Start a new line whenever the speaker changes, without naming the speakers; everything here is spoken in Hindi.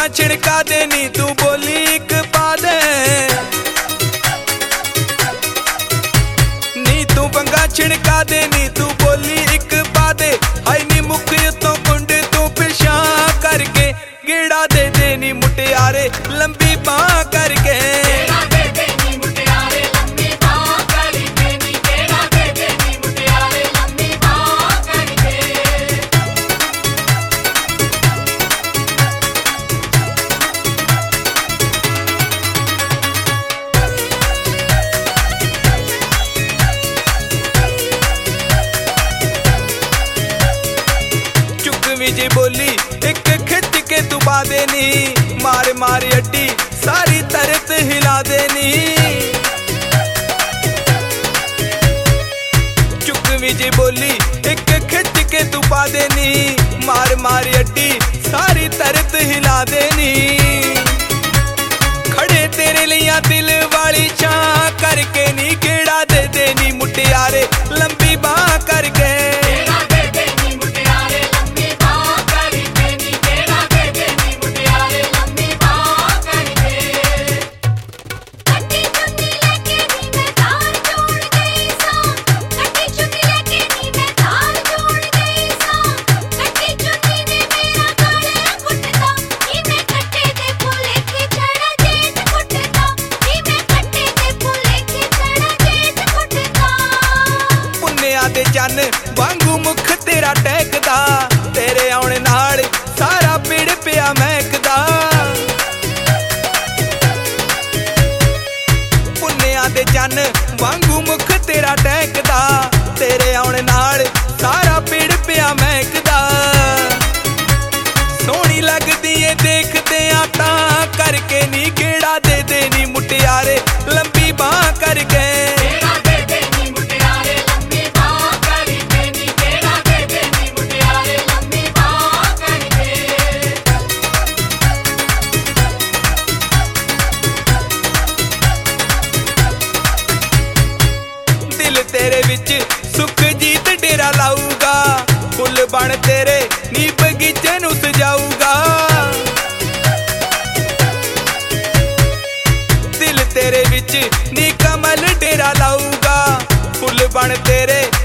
छिड़का दे नी तू बोली एक पा दे नी तू पंगा छिड़का दे नी तू बोली एक पा दे हाय नी मुख तो कुंड तू पिछा करके गेड़ा दे दे नी मुटियारे लंबी बांह करके विजय बोली एक खिच के तू पा देनी मार मार अड्डी सारी तरत हिला देनी चुक विजय बोली एक खिच के तू पा देनी मार मार अड्डी सारी तरत हिला देनी खड़े तेरे लिया दिल वाली छां करके नी गेड़ा दे देनी मुटियारे लंबी बांह करके दे चन वांगू मुख तेरा टहकदा तेरे आने नाल सारा पेड़ पिया महकदा पुन्निया दे चन वांगू मुख तेरा टहकदा तेरे आने नाल सारा पेड़ पिया महकदा सोहनी लगदी ए देखदे आटा करके नी गेड़ा दे दे नी मुटियारे लंबी बांह करके तेरे विच सुखजीत डेरा लाऊगा फुल बन तेरे नी बगीचे नू सजाऊगा दिल तेरे विच नी कमल डेरा लाऊगा फुल बन तेरे